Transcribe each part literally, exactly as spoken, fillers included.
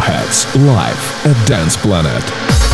Clubheads live at Dance Planet.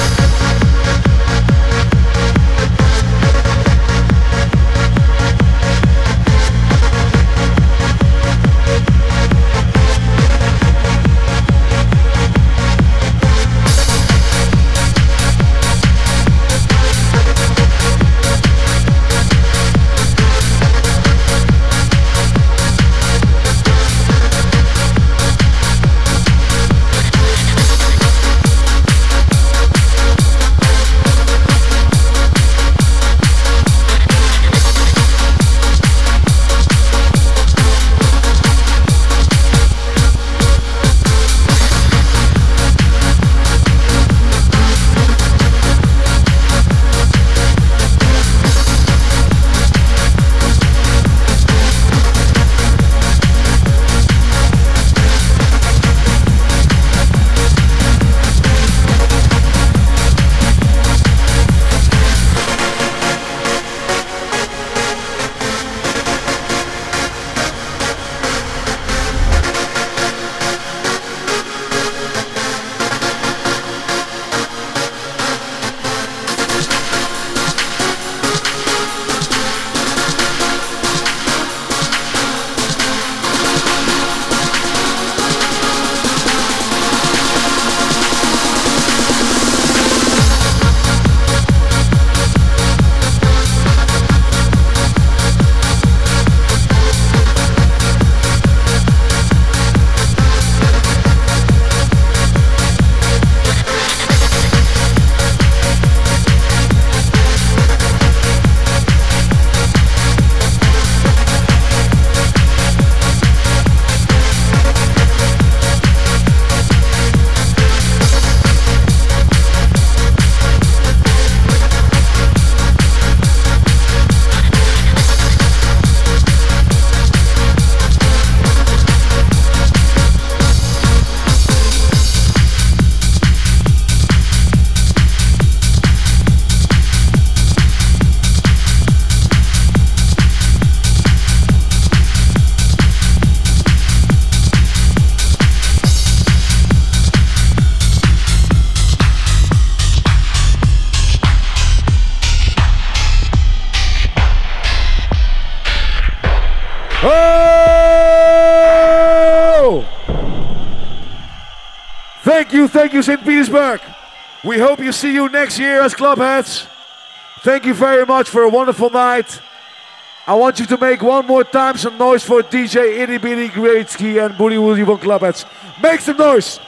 Thank you, thank you, Saint Petersburg. We hope you see you next year as Clubheads. Thank you very much for a wonderful night. I want you to make one more time some noise for D J Itty Bitty Greatsky and Booty Woody von Clubheads. Make some noise!